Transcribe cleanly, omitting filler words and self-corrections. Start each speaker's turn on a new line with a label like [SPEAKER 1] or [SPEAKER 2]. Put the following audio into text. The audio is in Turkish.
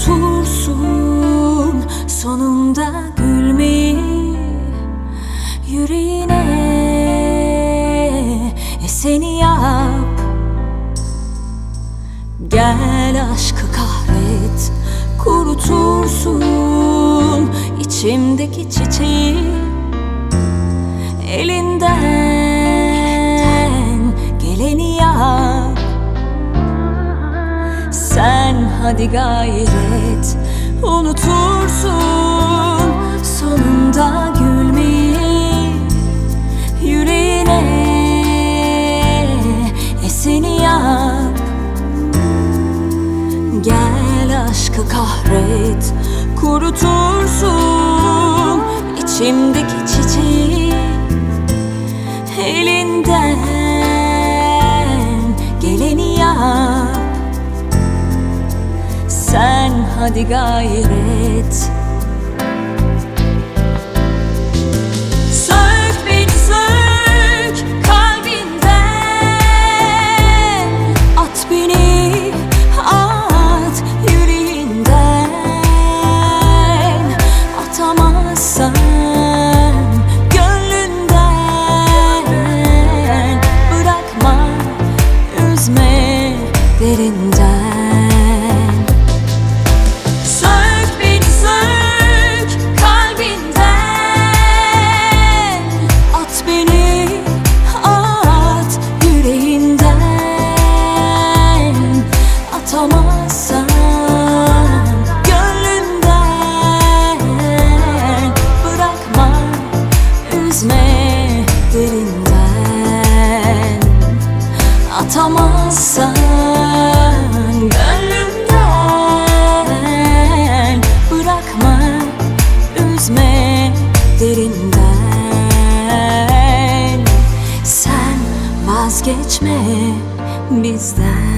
[SPEAKER 1] Unutursun sonunda gülmeyi, yüreğine seni yap. Gel aşkı kahret, kurutursun içimdeki çiçeği. Elinden geleni yap. Sen hadi gayret, unutursun sonunda gülmeyi, yüreğine seni yap. Gel aşkı kahret, kurutursun içimdeki çiçeği. Elinden geleni yap. Sen hadi gayret. Sök beni sök kalbinden, at beni at yüreğinden. Atamazsan gönlünden, bırakma üzme derinden. Atamazsan gönlünden, bırakma üzme derinden. Atamazsan gönlünden, bırakma üzme derinden. Sen vazgeçme bizden.